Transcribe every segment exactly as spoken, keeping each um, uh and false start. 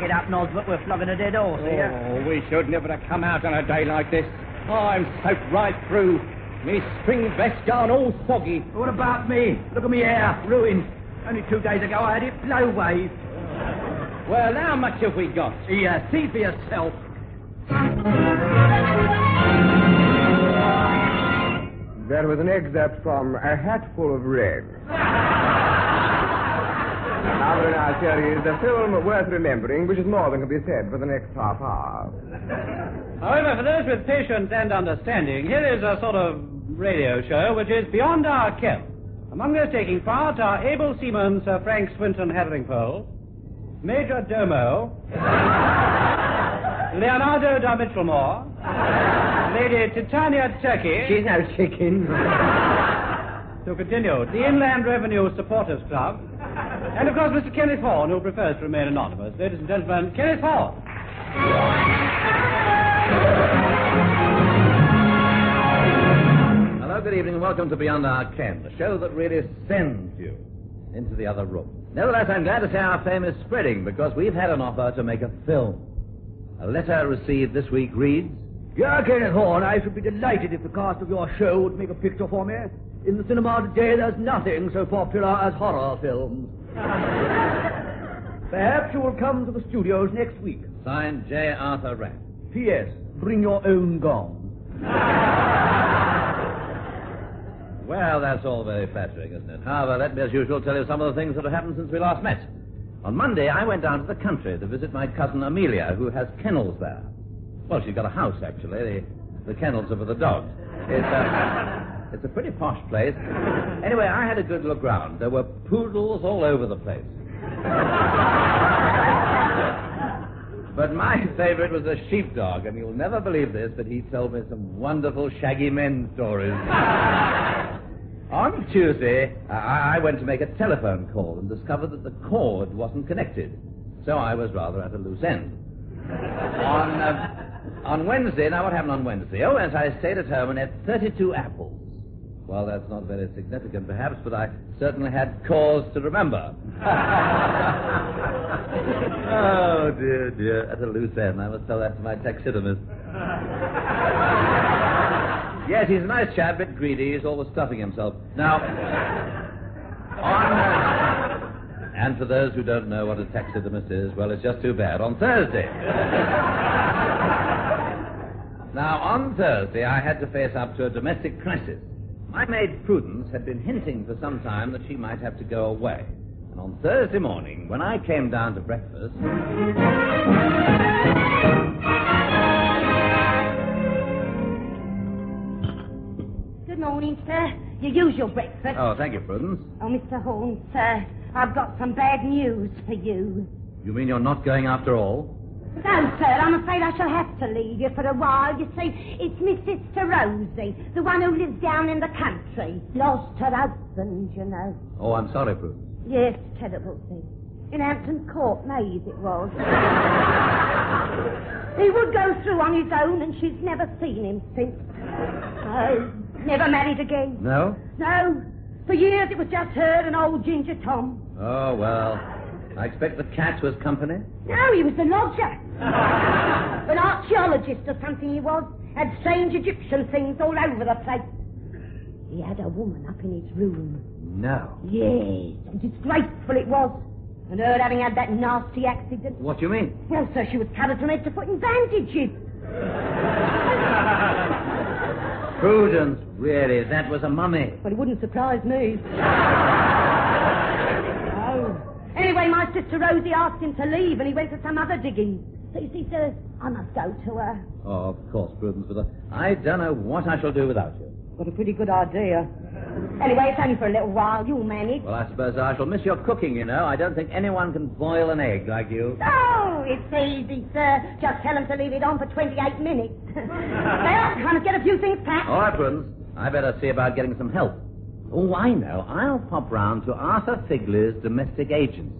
it up, Nosbert. We're flogging a dead horse here. Oh, we should never have come out on a day like this. I'm soaked right through. Me string vest gone all soggy. What about me? Look at me hair, ruined. Only two days ago I had it blow wave. Well, how much have we got? Yeah, see for yourself. That was an excerpt from A Hatful of Red. Now, then, I'll tell you, it's a film worth remembering, which is more than can be said for the next half hour. However, for those with patience and understanding, here is a sort of radio show which is beyond our ken. Among those taking part are able seaman Sir Frank Swinton Hetheringpole, Major Domo, Leonardo da Mitchellmore, Lady Titania Turkey. She's no chicken. To continue, the Inland Revenue Supporters Club, and of course Mister Kenneth Horn, who prefers to remain anonymous. Ladies and gentlemen, Kenneth Horn. Hello, good evening, and welcome to Beyond Our Ken, the show that really sends you into the other room. Nevertheless, I'm glad to say our fame is spreading, because we've had an offer to make a film. A letter received this week reads... Yeah, Kenneth Horn, I should be delighted if the cast of your show would make a picture for me. In the cinema today, there's nothing so popular as horror films. Perhaps you will come to the studios next week. Signed, J. Arthur Rapp. P S. Bring your own gong. Well, that's all very flattering, isn't it? However, let me, as usual, tell you some of the things that have happened since we last met. On Monday, I went down to the country to visit my cousin Amelia, who has kennels there. Well, she's got a house, actually. The, the kennels are for the dogs. It's, uh, it's a pretty posh place. Anyway, I had a good look round. There were poodles all over the place. But my favorite was a sheepdog, and you'll never believe this, but he told me some wonderful Shaggy Men stories. On Tuesday, I, I went to make a telephone call and discovered that the cord wasn't connected. So I was rather at a loose end. on, uh, on Wednesday, now what happened on Wednesday? Oh, yes, I stayed at home and ate thirty-two apples. Well, that's not very significant, perhaps, but I certainly had cause to remember. Oh, dear, dear. At a loose end. I must tell that to my taxidermist. Yes, he's a nice chap, a bit greedy. He's always stuffing himself. Now, on... Uh, and for those who don't know what a taxidermist is, well, it's just too bad. On Thursday... Now, on Thursday, I had to face up to a domestic crisis. My maid Prudence had been hinting for some time that she might have to go away. And on Thursday morning, when I came down to breakfast... Good morning, sir. Your usual breakfast. Oh, thank you, Prudence. Oh, Mister Horn, sir, I've got some bad news for you. You mean you're not going after all? No, sir, I'm afraid I shall have to leave you for a while. You see, it's my sister Rosie, the one who lives down in the country. Lost her husband, you know. Oh, I'm sorry, Prudence. Yes, terrible thing. In Hampton Court, Maze it was. He would go through on his own, and she's never seen him since. Oh, never married again. No? No. For years it was just her and old Ginger Tom. Oh, well, I expect the cat was company? No, he was the lodger. An archaeologist or something he was. Had strange Egyptian things all over the place. He had a woman up in his room. No. Yes, and disgraceful it was. And her having had that nasty accident. What do you mean? Well, sir, she was covered from head to foot in bandages. Prudence, really, that was a mummy. Well, it wouldn't surprise me. Oh. Anyway, my sister Rosie asked him to leave, and he went to some other digging. So you see, sir, I must go to her. Oh, of course, Prudence, but I don't know what I shall do without you. Got a pretty good idea. Anyway, it's only for a little while. You'll manage. Well, I suppose I shall miss your cooking, you know. I don't think anyone can boil an egg like you. Oh, it's easy, sir. Just tell them to leave it on for twenty-eight minutes. Well, time to get a few things packed. All right, Prudence. I better see about getting some help. Oh, I know. I'll pop round to Arthur Figley's domestic agency.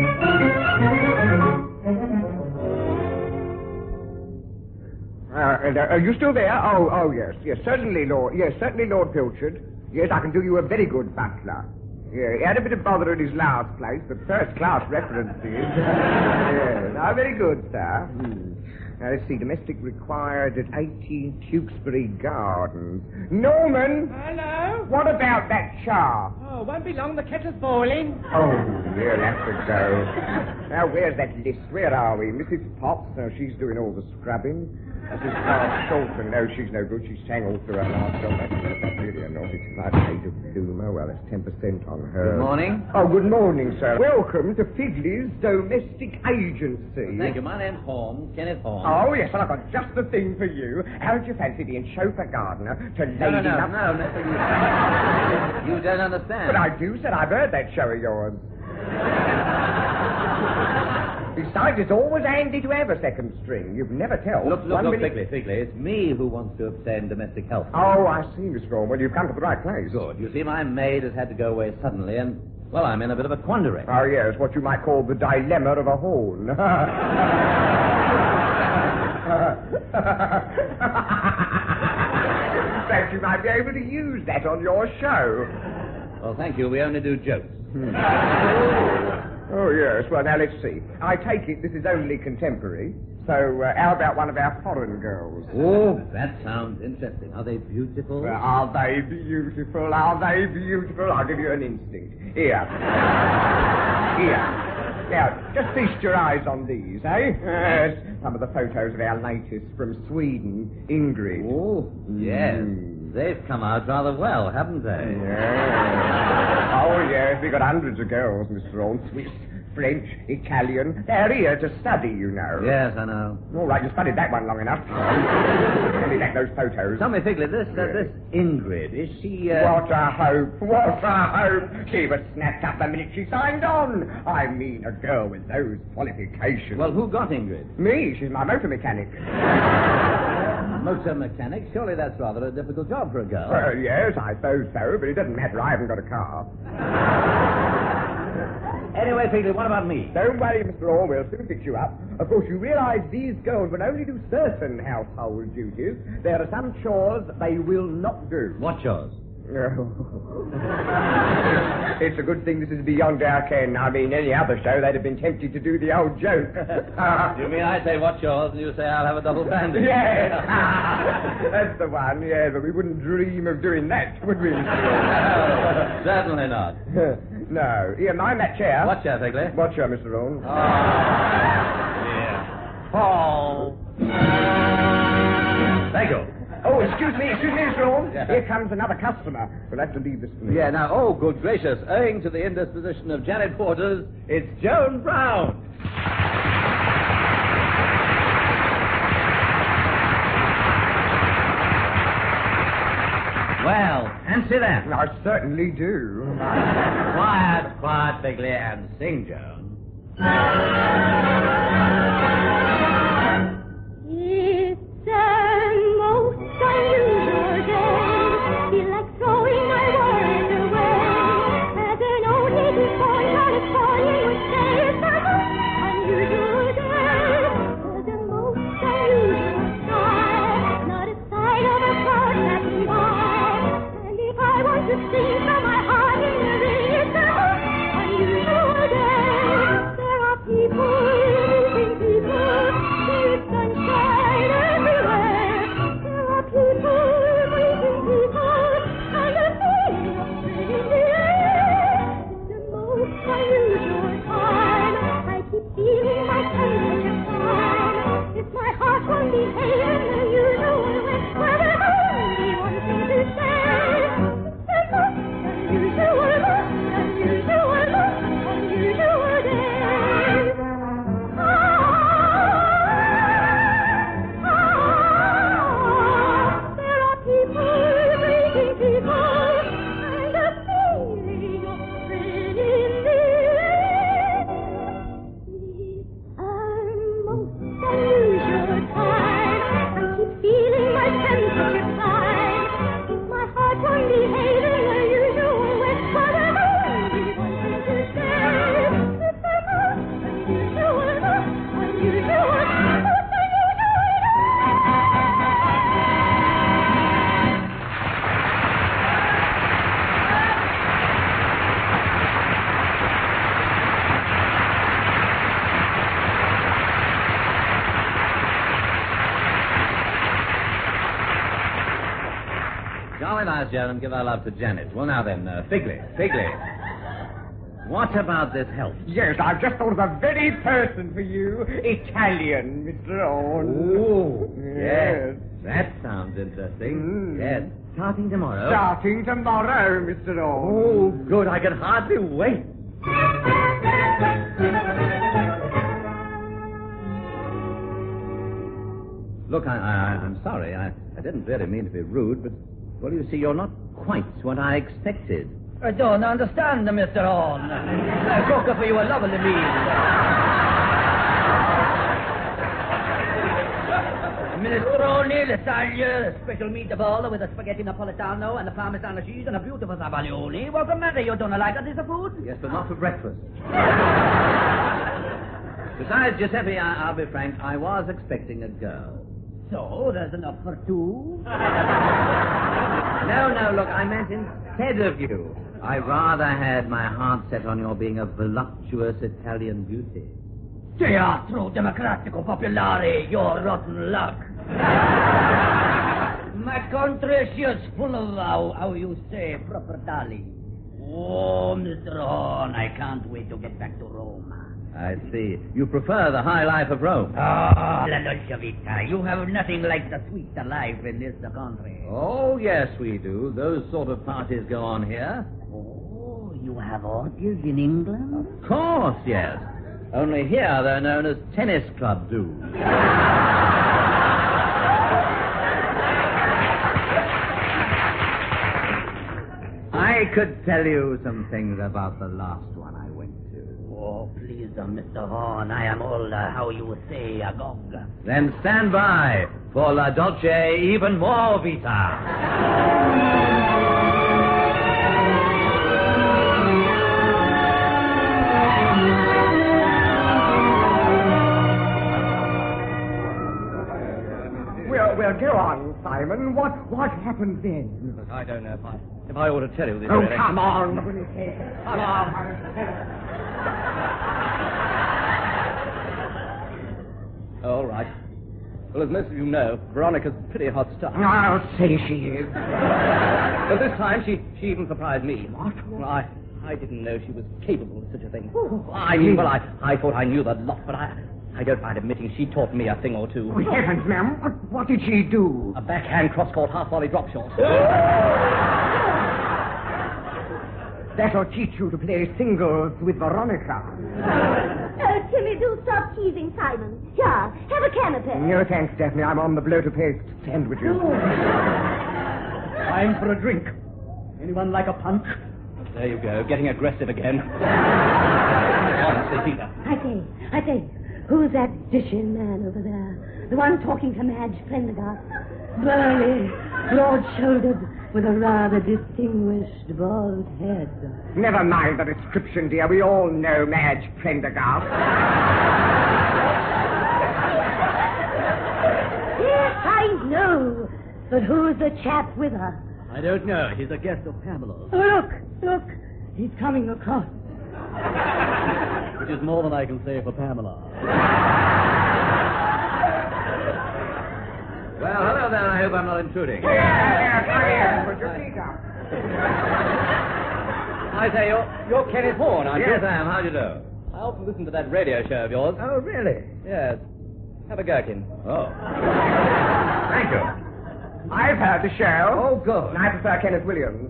Uh, uh, are you still there? Oh, oh, yes, yes, certainly, Lord. Yes, certainly, Lord Pilchard. Yes, I can do you a very good butler. Yeah, he had a bit of bother at his last place, but first-class references. Yeah, now, very good, sir. Hmm. Now, let's see, domestic required at eighteen Tewkesbury Gardens. Norman! Hello? What about that char? Oh, won't be long. The kettle's boiling. Oh, we'll have to go. Now, where's that list? Where are we? Missus Potts? No, she's doing all the scrubbing. Missus Clark Sholton? No, she's no good. She sang all through her last job. That's, that's really a naughty tonight. Eight of Bloomer. Well, that's ten percent on her. Good morning. Oh, good morning, sir. Welcome to Figley's Domestic Agency. Thank you. My name's Holmes, Kenneth Holmes. Oh, yes, well, I've got just the thing for you. How do you fancy being chauffeur gardener to No, Lady no, no, Luck? no, no. You don't understand. But I do, sir. I've heard that show of yours. Besides, it's always handy to have a second string. You've never tell. Look, look, One look, minute- Figley, Figley. It's me who wants to obtain domestic help. Oh, I see, Miss Vaughan. Well, you've come to the right place. Good. You see, my maid has had to go away suddenly, and, well, I'm in a bit of a quandary. Oh, yes, what you might call the dilemma of a horn. Perhaps you might be able to use that on your show. Well, thank you. We only do jokes. Oh, yes. Well, now, let's see. I take it this is only contemporary. So, uh, how about one of our foreign girls? Oh, that sounds interesting. Are they beautiful? Well, are they beautiful? Are they beautiful? I'll give you an instinct. Here. Here. Now, just feast your eyes on these, eh? Yes. Some of the photos of our latest from Sweden, Ingrid. Oh, yes. Mm. They've come out rather well, haven't they? Yes. Oh, yes. We've got hundreds of girls, Mister Orne. Swiss, French, Italian. They're here to study, you know. Yes, I know. All right, you studied that one long enough. Let me back those photos. Tell me, Figley, this, uh, Yes. this Ingrid, is she, uh... What a hope! What a hope! She was snapped up the minute she signed on. I mean, a girl with those qualifications. Well, who got Ingrid? Me, she's my motor mechanic. Motor mechanic? Surely that's rather a difficult job for a girl. Well, yes, I suppose so, but it doesn't matter. I haven't got a car. Anyway, Figley, what about me? Don't worry, Mister Orr, we'll soon fix you up. Of course, you realize these girls will only do certain household duties. There are some chores they will not do. What chores? It's a good thing this is beyond our ken. I mean, any other show, they'd have been tempted to do the old joke. You mean I say what chores, and you say I'll have a double bandage? Yes. That's the one, yeah, but we wouldn't dream of doing that, would we? No, certainly not. No. Here, mind that chair. What chair, Figley? What chair, Mister Rowan? Oh, dear. Oh. Thank you. Oh, excuse me, excuse me, Mister Rowan. Yeah. Here comes another customer. We'll have to leave this for me. Yeah, now, oh, good gracious. Owing to the indisposition of Janet Porters, it's Joan Brown. Well, fancy that. I certainly do. Quiet, quiet, Figley, and sing, Joan. It's a most unusual day. Feel like throwing my worries away. As an old native boy, California would say it's a most unusual day. There's a most unusual sky. Not a sign of a cloud passing by. And if I want to sing from my heart in the rain, it's a most unusual day. There are people Jolly nice, Joe, and give our love to Janet. Well, now then, uh, Figley, Figley. What about this help? Yes, I've just thought of the very person for you. Italian, Mister Orne. Oh, yes. That sounds interesting. Mm. Yes. Starting tomorrow. Starting tomorrow, Mister Orne. Oh, good. I can hardly wait. Look, I, I, I'm sorry. I, I didn't really mean to be rude, but, well, you see, you're not quite what I expected. I don't understand, Mister Horn. I cook for you a lovely meal. Minestrone, lasagna, a special meatball with a spaghetti napoletano and a parmesan cheese and a beautiful zabaglione. What's the matter? You don't like this food? Yes, but not for breakfast. Besides, Giuseppe, I, I'll be frank, I was expecting a girl. So, there's enough for two? No, no, look, I meant instead of you. I rather had my heart set on your being a voluptuous Italian beauty. Teatro Democratico Popolare, your rotten luck. My country, she is full of, how, how you say, proper darling. Oh, Mister Horn, I can't wait to get back to Rome. I see. You prefer the high life of Rome. Ah, la dolce vita. You have nothing like the sweet life in this country. Oh, yes, we do. Those sort of parties go on here. Oh, you have orgies in England? Of course, yes. Only here they're known as tennis club do. I could tell you some things about the last one I went to. Oh, please, uh, Mister Horn, I am all, uh, how you would say, agog. Then stand by for La Dolce Even More Vita. Well, well, go on, Simon. What what happened then? I don't know if I if I ought to tell you this. Oh, really. come on. Come on. All right. Well, as most of you know, Veronica's pretty hot stuff. I'll say she is. But this time she she even surprised me. What? Well, I I didn't know she was capable of such a thing. I mean, well, I I thought I knew the lot, but I. I don't mind admitting she taught me a thing or two. Oh, heavens, ma'am. What, what did she do? A backhand cross-court half-volley drop shot. That'll teach you to play singles with Veronica. Oh, Timmy, do stop teasing Simon. Here, have a canapé. No, thanks, Daphne. I'm on the blow-to-paste sandwiches. Time for a drink. Anyone like a punch? There you go, getting aggressive again. Honestly, Peter. I say, I say, who's that dishing man over there? The one talking to Madge Prendergast. Burly, broad-shouldered, with a rather distinguished bald head. Never mind the description, dear. We all know Madge Prendergast. Yes, I know. But who's the chap with her? I don't know. He's a guest of Pamela's. Oh, look, look. He's coming across. Which is more than I can say for Pamela. Well, hello there. I hope I'm not intruding. Here, here, come here. Put your feet up. I say, you're, you're Kenneth Horne, aren't Yes, you? I am. How do you do? I often listen to that radio show of yours. Oh, really? Yes. Have a gherkin. Oh. Thank you. I've heard the show. Oh, good. I prefer Kenneth Williams.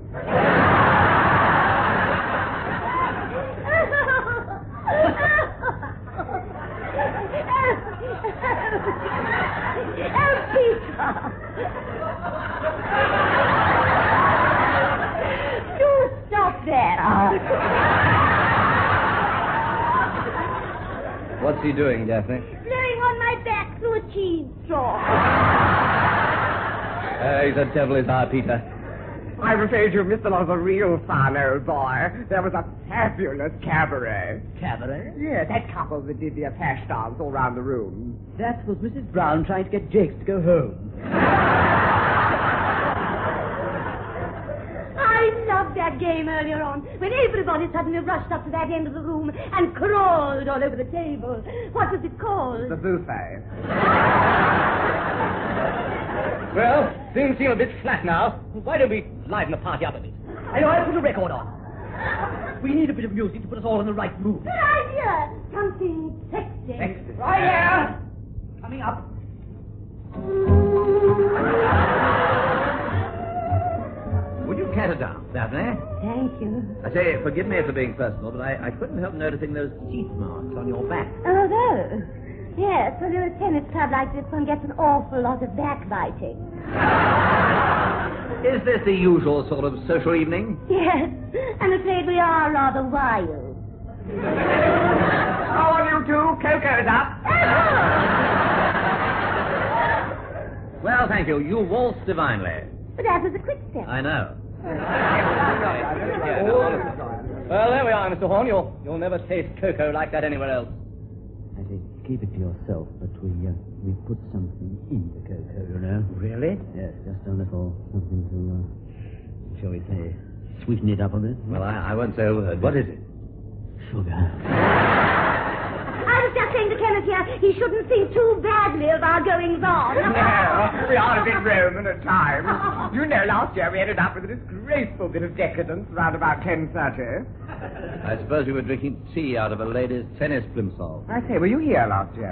Oh, Peter! Do stop that. What's he doing, Daphne? Laying on my back through a cheese straw. Uh, he's a devil, is our Peter. I'm afraid you missed a lot of the real fun, old boy. There was a fabulous cabaret. Cabaret? Yeah, that couple that did the hash dance all round the room. That was Missus Brown trying to get Jakes to go home. I loved that game earlier on, when everybody suddenly rushed up to that end of the room and crawled all over the table. What was it called? The buffet. Well, Things seem a bit flat now. Why don't we liven the party up a bit? I know, I'll put a record on. We need a bit of music to put us all in the right mood. Good idea. Something sexy. Sexy. Right here. Coming up. Would you care to dance, Daphne? Thank you. I say, forgive me for being personal, but I, I couldn't help noticing those teeth marks on your back. Oh, those. Yes, well, in a tennis club like this, one gets an awful lot of backbiting. Is this the usual sort of social evening? Yes, I'm afraid we are rather wild. Oh, you two, Coco's up. Well, thank you. You waltzed divinely. But that was a quick step. I know. Well, there we are, Mister Horn. You'll, you'll never taste cocoa like that anywhere else. I say, keep it to yourself, but we uh, we put something in the cocoa, you know. Really? Yes, just a little something to, uh, shall we say, sweeten it up a bit. Well, I, I won't say a word. What is it? Sugar. I was just saying to Kenneth here, he shouldn't think too badly of our goings on. No, we are a bit Roman at times. You know, last year we ended up with a disgraceful bit of decadence around about ten thirty. I suppose you were drinking tea out of a lady's tennis plimsoll. I say, were you here last year?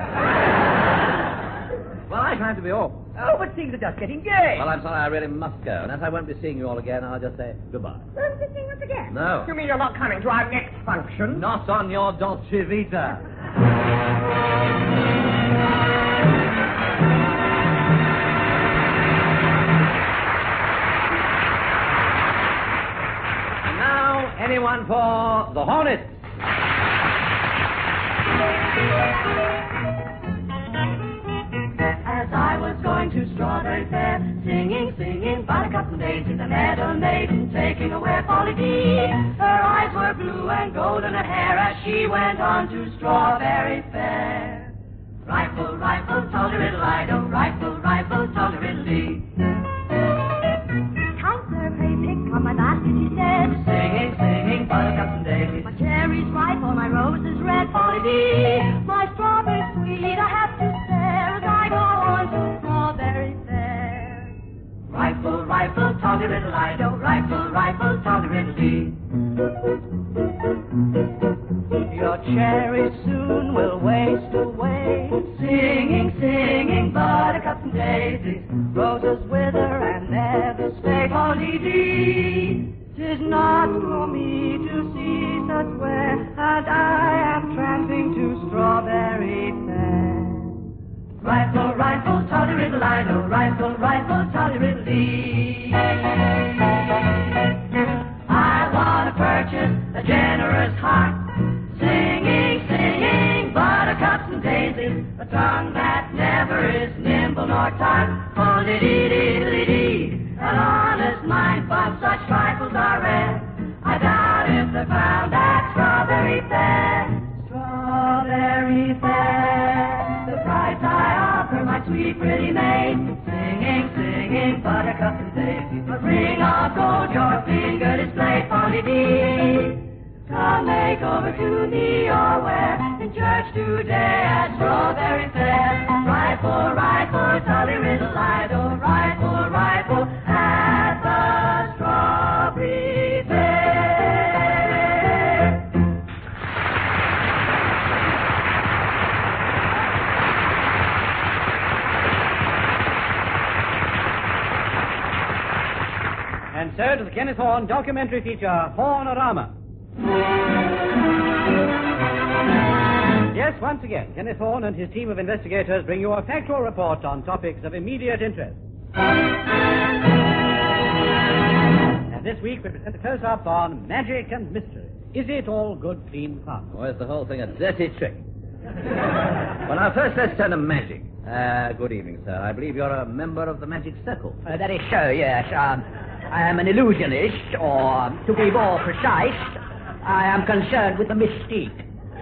Well, I tried to be off. Oh, but things are just getting gay. Well, I'm sorry, I really must go. And as I won't be seeing you all again, I'll just say goodbye. Won't you sing us again? No. You mean you're not coming to our next function? Not on your Dolce Vita. And now, anyone for the Hornets? As I was going to Strawberry Fair, singing, singing, buttercups and daisies, I met a maiden taking away Polly D. Her eyes were blue and golden, her hair as she went on to Strawberry Fair. Rifle, rifle, tolly-riddle-I-do, rifle, rifle, tolly-riddle-dee. Counselor, pray pick on my basket, she said. Singing, singing, buttercups and daisies, My cherries ripe, all my roses red. Polly D. My strawberries sweet, I have to stare as I go on to Strawberry Fair. Rifle, rifle, tolly-riddle-I-do, rifle, rifle, tolly-riddle-dee. Your cherries soon will waste away, singing, singing, buttercups and daisies, roses wither and never stay. Polly D. 'Tis not for me to see such wear as I am tramping to Strawberry Fair. Rifle, rifle, tolly-riddle-I-do, rifle, rifle, tolly-riddle-dee. I want to purchase a generous heart, singing, singing, buttercups and daisies, a tongue that never is nimble nor tart. Oh-dee-dee-dee-dee-dee, an honest mind, but such trifles are rare. I doubt if they're found at Strawberry Fair. Strawberry Fair, the price I offer, my sweet pretty maid, singing, singing, buttercups and daisies, a ring of gold your finger display. Polly D. Come make over to me your wear in church today at Strawberry Fair. Rifle, rifle, tolly-riddle-I-do, rifle, rifle at the Strawberry Fair. And so to the Kenneth Horn documentary feature, Hornorama. Yes, once again, Kenneth Horn and his team of investigators bring you a factual report on topics of immediate interest. And this week we present a close-up on magic and mystery. Is it all good, clean fun? Or is the whole thing a dirty trick? Well, now, first let's turn to magic. Uh, good evening, sir. I believe you're a member of the Magic Circle. Uh, that is so, yes. Um, I am an illusionist, or, to be more precise, I am concerned with the mystique.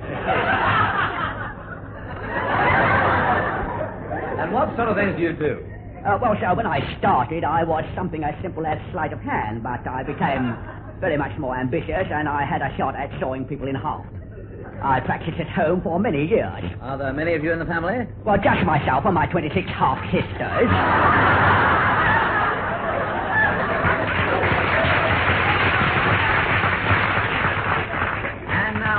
And what sort of things do you do? Uh, well, sir, when I started, I was something as simple as sleight of hand, but I became very much more ambitious, and I had a shot at sawing people in half. I practiced at home for many years. Are there many of you in the family? Well, just myself and my twenty-six half-sisters.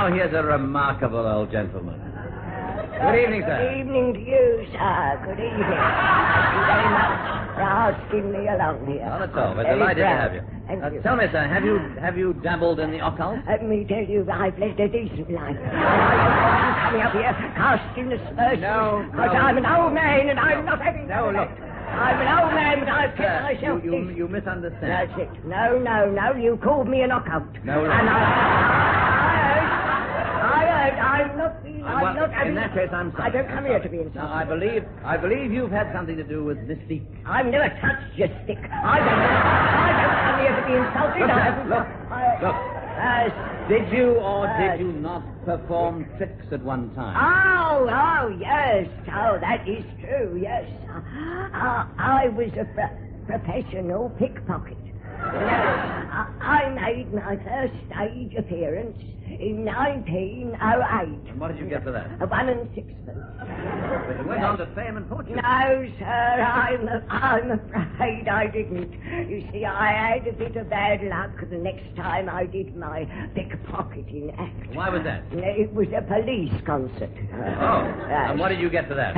Now here's a remarkable old gentleman. Good evening, sir. Good evening to you, sir. Good evening. Thank you very much for asking me along here. Not at all. We're Very delighted to proud. have you. Thank Uh, you. tell me, sir, have you have you dabbled in the occult? Let me tell you, I've led a decent life. I'm coming up here casting aspersions. No, Because no. I'm an old man and I'm not having No, none of look. that. I'm an old man, but I've kept Sir, myself you, you, decent. you misunderstand. That's it. No, no, no. You called me an occult. No, no. And I, I heard. I heard. I'm not being. Uh, I'm well, not in having. that case, I'm sorry. I don't I'm come here sorry. to be insulted. Now, I believe I believe you've had something to do with mystique. I've never touched your stick. I don't. I don't come here to be insulted. Look, I sir, haven't. look, I, look. Uh, Did you or Uh, did you not perform tricks at one time? Oh, oh, yes. Oh, that is true, yes. Uh, I was a pro- professional pickpocket. Yes, I, I made my first stage appearance in nineteen oh eight. And what did you get for that? A one and sixpence. But you went on to fame and fortune. No, sir, I'm, I'm afraid I didn't. You see, I had a bit of bad luck the next time I did my pickpocketing act. Why was that? It was a police concert. Oh, Yes. and what did you get for that?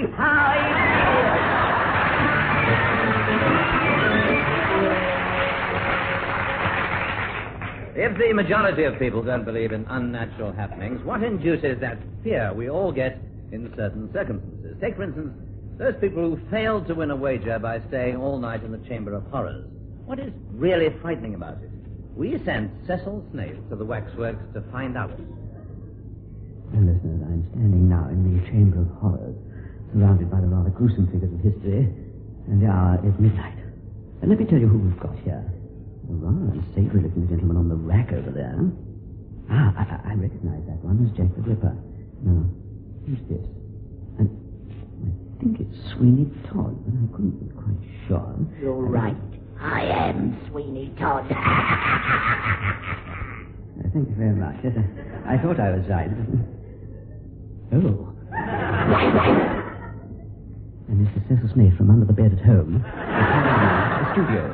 Thirty-five. If the majority of people don't believe in unnatural happenings, what induces that fear we all get in certain circumstances? Take, for instance, those people who failed to win a wager by staying all night in the Chamber of Horrors. What is really frightening about it? We sent Cecil Snaith to the waxworks to find out. Well, listeners, I'm standing now in the Chamber of Horrors, surrounded by the rather gruesome figures of history, and the hour is midnight. And let me tell you who we've got here. A rather unsavory-looking gentleman on the rack over there. Ah, I, I recognize that one as Jack the Ripper. No, who's this? And I think it's Sweeney Todd, but I couldn't be quite sure. You're right. I am Sweeney Todd. Uh, thank you very much. Yes, I, I thought I was right. Oh. And Mister Cecil Snaith from under the bed at home. The studio.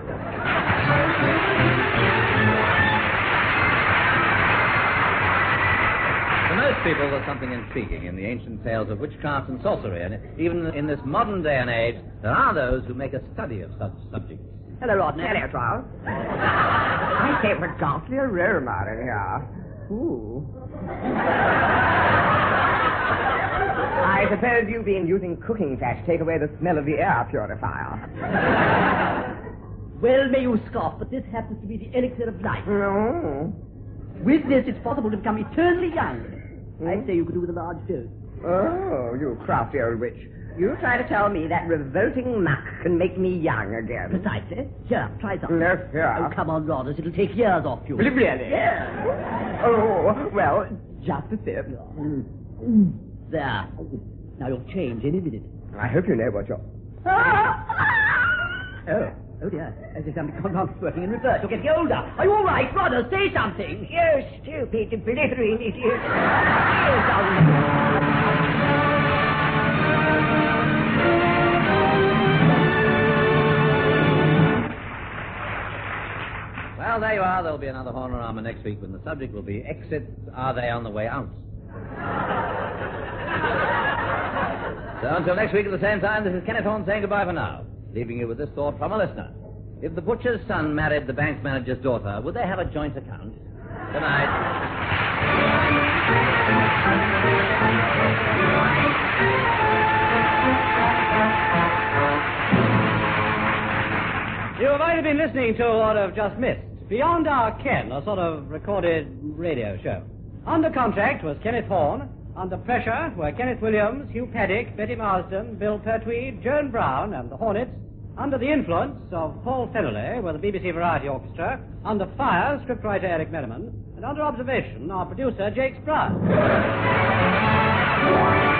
For most people, there's something intriguing in the ancient tales of witchcraft and sorcery, and even in this modern day and age, there are those who make a study of such subjects. Hello, Rodney. Hello, Charles. I say, what ghastly aroma in here. Ooh. I suppose you've been using cooking fat to take away the smell of the air purifier. Well, may you scoff, but this happens to be the elixir of life. No. With this, it's possible to become eternally young. I'd say you could do with a large dose. Oh, you crafty old witch. You try to tell me that revolting muck can make me young again. Precisely. Here, try some. No, here. Oh, come on, Rodders. It'll take years off you. Really? Yeah. Oh, well, just a sip. There. Now you'll change any minute. I hope you know what you're... Oh. Oh, dear. As if something confounded working in reverse. You're getting older. Are you all right, Rodders? Say something. You stupid, blithering idiot. Well, there you are. There'll be another Hornorama next week when the subject will be exits. Are they on the way out? So until next week at the same time, this is Kenneth Horne saying goodbye for now, leaving you with this thought from a listener. If the butcher's son married the bank manager's daughter, would they have a joint account? Good night. You might have been listening to what I've just missed. Beyond Our Ken, a sort of recorded radio show. Under contract was Kenneth Horne. Under pressure were Kenneth Williams, Hugh Paddock, Betty Marsden, Bill Pertwee, Joan Brown, and the Hornets. Under the influence of Paul Fennelly were the B B C Variety Orchestra. Under fire, scriptwriter Eric Merriman. And under observation, our producer, Jake Sprott.